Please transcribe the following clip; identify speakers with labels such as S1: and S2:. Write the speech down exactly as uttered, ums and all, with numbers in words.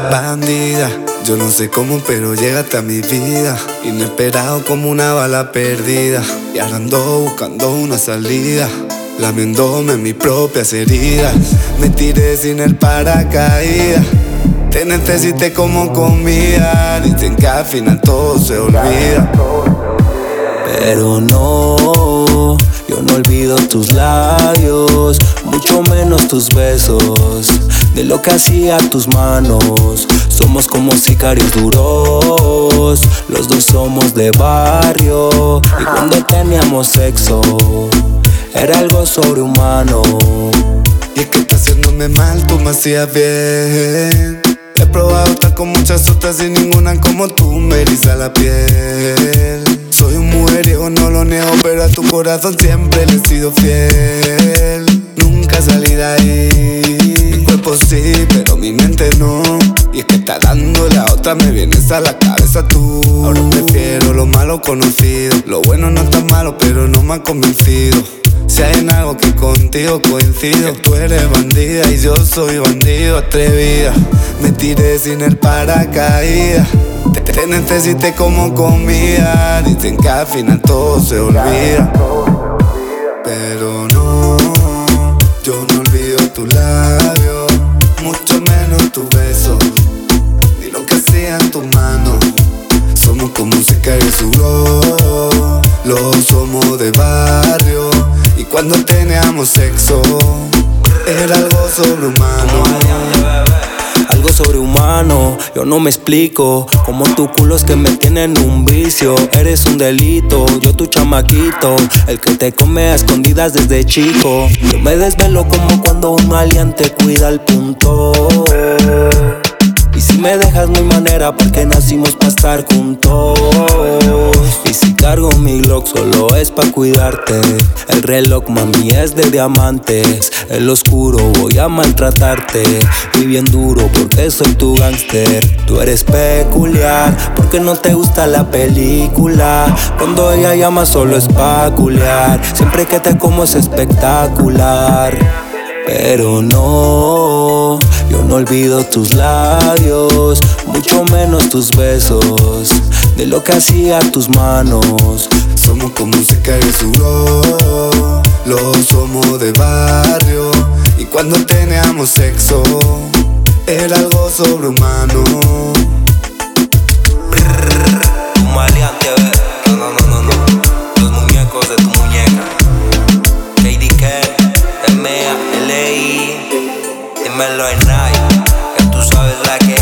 S1: Bandida, yo no sé cómo, pero llegaste a mi vida. Inesperado como una bala perdida. Y ahora ando buscando una salida, lamiéndome mis propias heridas. Me tiré sin el paracaídas. Te necesité como comida. Dicen que al final todo se olvida,
S2: pero no, yo no olvido tus labios, mucho menos tus besos. De lo que hacía tus manos, somos como sicarios duros. Los dos somos de barrio, y cuando teníamos sexo era algo sobrehumano.
S1: Y es que está haciéndome mal, tú me hacías bien. He probado estar con muchas otras y ninguna como tú me eriza la piel. Soy un mujeriego, no lo niego, pero a tu corazón siempre le he sido fiel. Nunca salí de ahí. Mi cuerpo sí, pero mi mente no. Y es que está dando la otra, me vienes a la cabeza tú. Ahora prefiero lo malo conocido. Lo bueno no está malo, pero no me ha convencido. Si hay en algo que contigo coincido, que tú eres bandida y yo soy bandido atrevida. Me tiré sin el paracaídas. Te, te necesité como comida. Dicen que al final todo se olvida, pero no, yo no olvido tus labios, mucho menos tus besos, ni lo que hacían tus manos. Somos como música y sudor, los somos de barrio. Y cuando teníamos sexo era algo sobrehumano.
S2: Algo sobrehumano, yo no me explico. Como tu culo es que me tienen un vicio. Eres un delito, yo tu chamaquito, el que te come a escondidas desde chico. Yo me desvelo como cuando un maleante cuida el punto. Y si me dejas no hay manera porque nacimos pa' estar juntos. Y si cargo mi Glock solo es pa' cuidarte. El reloj mami es de diamantes. En lo oscuro voy a maltratarte. Y bien duro porque soy tu gángster. Tú eres peculiar porque no te gusta la película. Cuando ella llama solo es pa' culiar. Siempre que te como es espectacular, pero no, yo no olvido tus labios, mucho menos tus besos. De lo que hacía tus manos,
S1: somos como música y sudor, los somos de barrio. Y cuando teníamos sexo era algo sobrehumano.
S2: Un maleante, no, no, no, no, no. Los muñecos de tu muñeca. K D K, M A L I, dímelo en night, que tú sabes la que